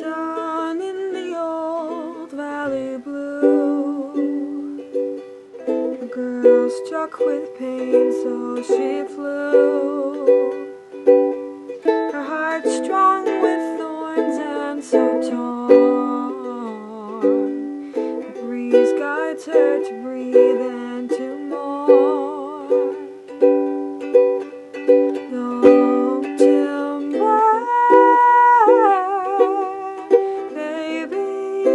down in the old valley blue, a girl struck with pain, so she flew. Her heart strung with thorns and so torn, the breeze guides her to breathe and to mourn. Don't timber, baby,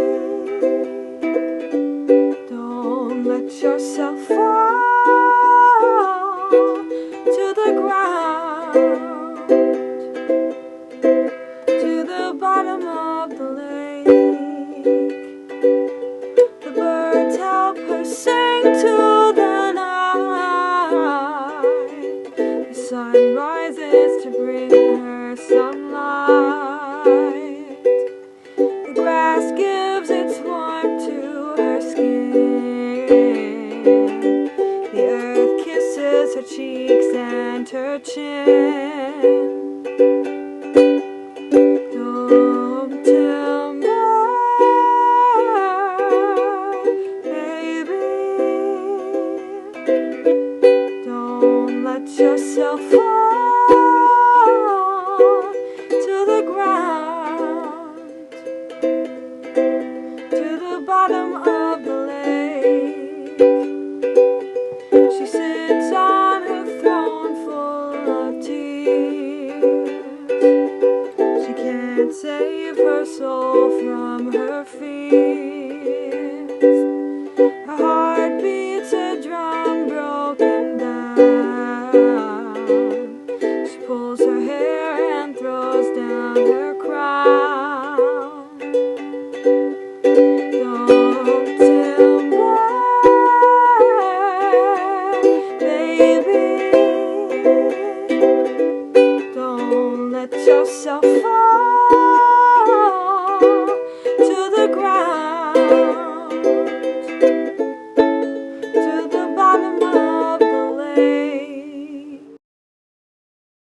don't let yourself fall to the ground, to the bottom of the lake. The birds help her sing to the night. The sun rises to bring her some light. The grass gives its warmth to her skin. The earth kisses her cheeks and her chin. Don't timber, baby, don't let yourself fall to the ground, to the bottom of the lake. She sits on her throne full of tears. She can't save her soul from her fears. Her heart beats a drum broken down. She pulls her hair and throws down her crown. Don't timber, baby, don't let yourself fall